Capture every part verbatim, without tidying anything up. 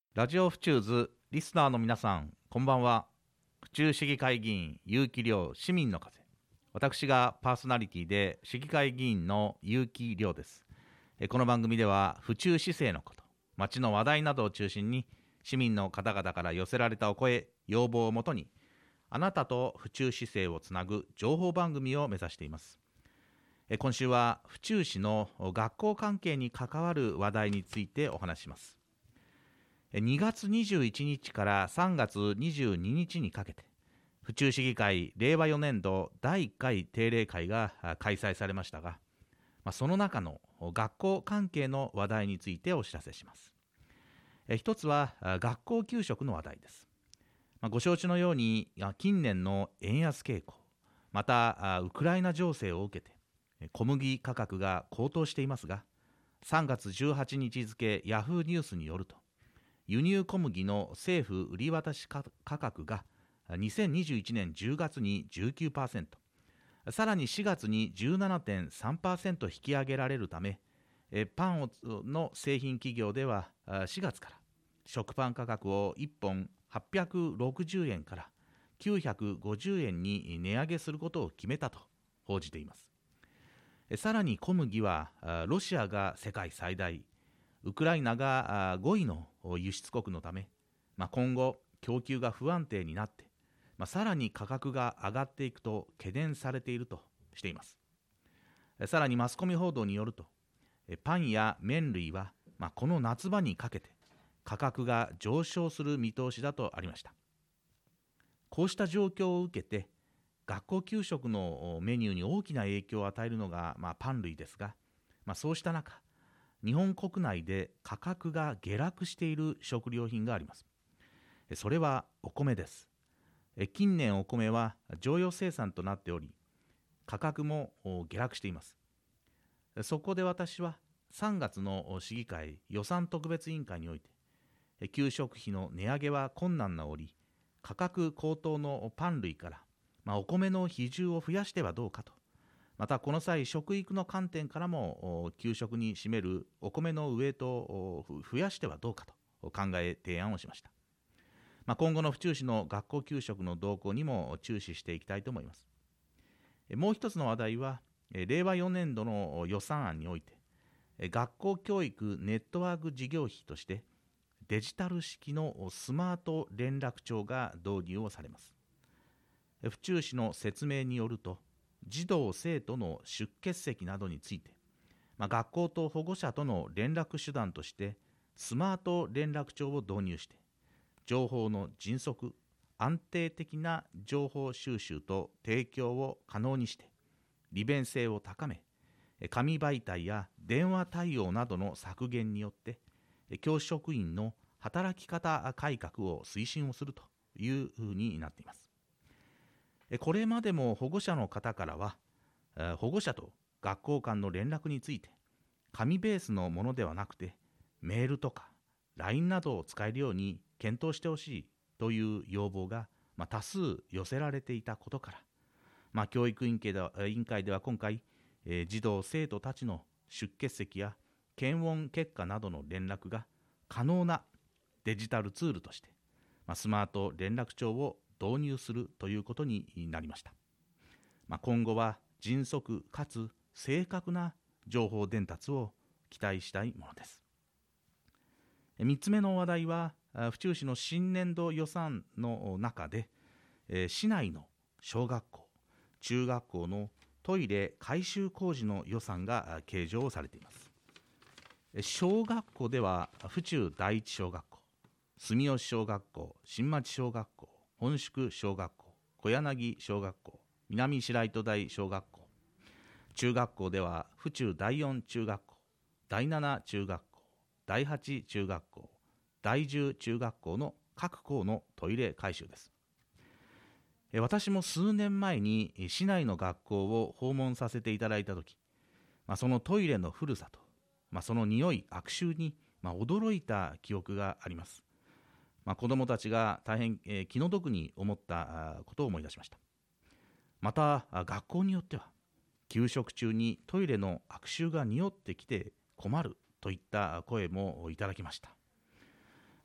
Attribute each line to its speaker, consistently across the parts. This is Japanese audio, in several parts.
Speaker 1: ラジオ府中ズリスナーの皆さん、こんばんは。府中市議会議員結城亮市民の風。私がパーソナリティで市議会議員の結城亮です。えこの番組では府中市政のこと、町の話題などを中心に市民の方々から寄せられたお声、要望をもとにあなたと府中市政をつなぐ情報番組を目指しています。え今週は府中市の学校関係に関わる話題についてお話します。にがつにじゅういちにちからさんがつにじゅうににちにかけて、府中市議会れいわよねんどだいいっかい定例会が開催されましたが、その中の学校関係の話題についてお知らせします。一つは学校給食の話題です。ご承知のように、近年の円安傾向、またウクライナ情勢を受けて小麦価格が高騰していますが、さんがつじゅうはちにち付ヤフーニュースによると、輸入小麦の政府売り渡し価格がにせんにじゅういちねんじゅうがつに じゅうきゅうパーセント、さらにしがつに じゅうななてんさんパーセント 引き上げられるため、パンの製品企業ではしがつから食パン価格をいっぽんはっぴゃくろくじゅうえんからきゅうひゃくごじゅうえんに値上げすることを決めたと報じています。さらに小麦はロシアが世界最大、ウクライナがごいの輸出国のため、まあ、今後供給が不安定になって、まあ、さらに価格が上がっていくと懸念されているとしています。さらにマスコミ報道によると、パンや麺類は、まあ、この夏場にかけて価格が上昇する見通しだとありました。こうした状況を受けて、学校給食のメニューに大きな影響を与えるのが、まあ、パン類ですが、まあ、そうした中、日本国内で価格が下落している食料品があります。それはお米です。近年お米は常用生産となっており、価格も下落しています。そこで私はさんがつの市議会予算特別委員会において、給食費の値上げは困難な折、価格高騰のパン類から、まあ、お米の比重を増やしてはどうかと、またこの際食育の観点からも給食に占めるお米のウエイトを増やしてはどうかと考え提案をしました。まあ、今後の府中市の学校給食の動向にも注視していきたいと思います。もう一つの話題は、れいわよねんどの予算案において、学校教育ネットワーク事業費としてデジタル式のスマート連絡帳が導入をされます。府中市の説明によると、児童生徒の出欠席などについて、まあ、学校と保護者との連絡手段としてスマート連絡帳を導入して、情報の迅速安定的な情報収集と提供を可能にして、利便性を高め、紙媒体や電話対応などの削減によって教職員の働き方改革を推進をするというふうになっています。これまでも保護者の方からは、保護者と学校間の連絡について紙ベースのものではなくてメールとか ライン などを使えるように検討してほしいという要望が、まあ、多数寄せられていたことから、まあ、教育委員会では、委員会では今回、えー、児童生徒たちの出欠席や検温結果などの連絡が可能なデジタルツールとして、まあ、スマート連絡帳を導入するということになりました。まあ、今後は迅速かつ正確な情報伝達を期待したいものです。みっつめの話題は、府中市の新年度予算の中で、えー、市内の小学校、中学校のトイレ改修工事の予算が計上されています。小学校では府中第一小学校、住吉小学校、新町小学校、本宿小学校、小柳小学校、南白糸台小学校、中学校では府中第四中学校、第七中学校、第八中学校、第十中学校の各校のトイレ改修です。私も数年前に市内の学校を訪問させていただいたとき、まあ、そのトイレの古さと、まあ、その匂い悪臭に、まあ、驚いた記憶があります。まあ、子どもたちが大変、えー、気の毒に思ったことを思い出しました。また学校によっては給食中にトイレの悪臭が匂ってきて困るといった声もいただきました。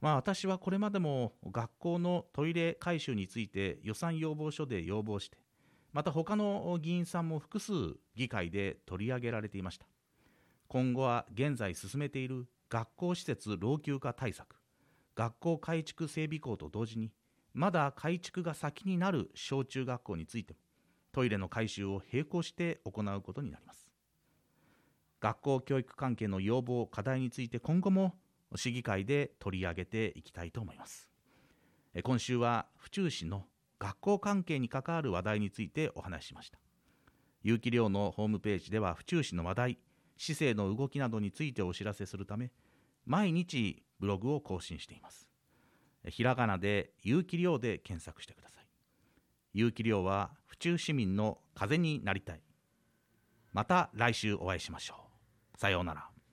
Speaker 1: まあ、私はこれまでも学校のトイレ改修について予算要望書で要望して、また他の議員さんも複数議会で取り上げられていました。今後は現在進めている学校施設老朽化対策、学校改築整備工と同時に、まだ改築が先になる小中学校についてもトイレの改修を並行して行うことになります。学校教育関係の要望、課題について今後も市議会で取り上げていきたいと思います。今週は府中市の学校関係に関わる話題についてお話ししました。有機寮のホームページでは府中市の話題、市政の動きなどについてお知らせするため、毎日ブログを更新しています。ひらがなで有機寮で検索してください。有機寮は府中市民の風になりたい。また来週お会いしましょう。さようなら。